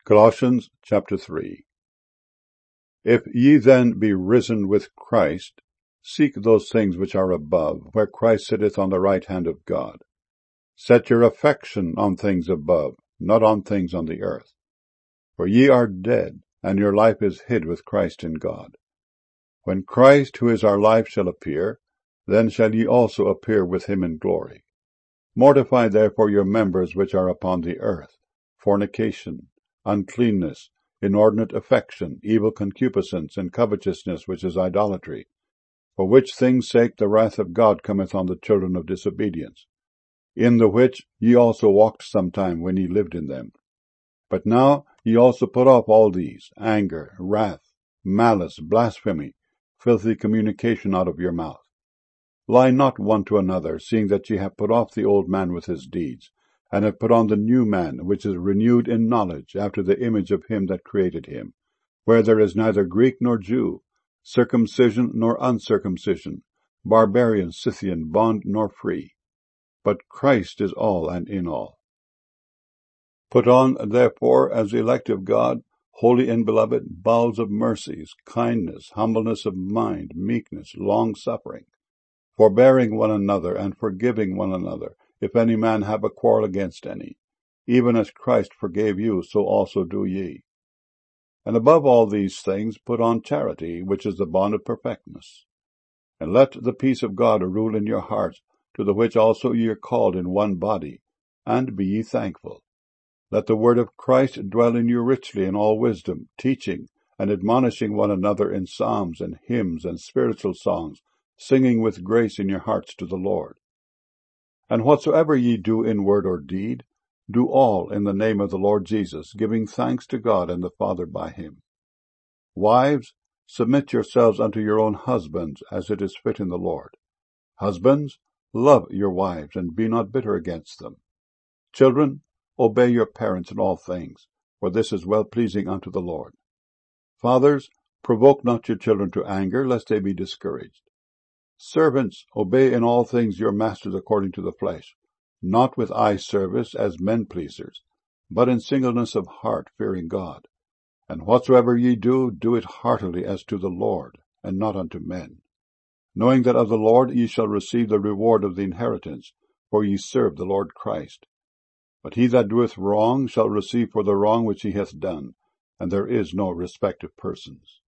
Colossians chapter 3. If ye then be risen with Christ, seek those things which are above, where Christ sitteth on the right hand of God. Set your affection on things above, not on things on the earth. For ye are dead, and your life is hid with Christ in God. When Christ, who is our life, shall appear, then shall ye also appear with him in glory. Mortify therefore your members which are upon the earth, fornication, uncleanness, inordinate affection, evil concupiscence, and covetousness, which is idolatry. For which things' sake the wrath of God cometh on the children of disobedience, in the which ye also walked sometime when ye lived in them. But now ye also put off all these, anger, wrath, malice, blasphemy, filthy communication out of your mouth. Lie not one to another, seeing that ye have put off the old man with his deeds, and have put on the new man, which is renewed in knowledge after the image of him that created him, where there is neither Greek nor Jew, circumcision nor uncircumcision, barbarian, Scythian, bond nor free, but Christ is all and in all. Put on, therefore, as the elect of God, holy and beloved, bowels of mercies, kindness, humbleness of mind, meekness, long-suffering, forbearing one another, and forgiving one another, if any man have a quarrel against any. Even as Christ forgave you, so also do ye. And above all these things put on charity, which is the bond of perfectness. And let the peace of God rule in your hearts, to the which also ye are called in one body, and be ye thankful. Let the word of Christ dwell in you richly in all wisdom, teaching and admonishing one another in psalms and hymns and spiritual songs, singing with grace in your hearts to the Lord. And whatsoever ye do in word or deed, do all in the name of the Lord Jesus, giving thanks to God and the Father by him. Wives, submit yourselves unto your own husbands, as it is fit in the Lord. Husbands, love your wives, and be not bitter against them. Children, obey your parents in all things, for this is well-pleasing unto the Lord. Fathers, provoke not your children to anger, lest they be discouraged. Servants, obey in all things your masters according to the flesh, not with eye service as men-pleasers, but in singleness of heart, fearing God. And whatsoever ye do, do it heartily as to the Lord, and not unto men, knowing that of the Lord ye shall receive the reward of the inheritance, for ye serve the Lord Christ. But he that doeth wrong shall receive for the wrong which he hath done, and there is no respect of persons.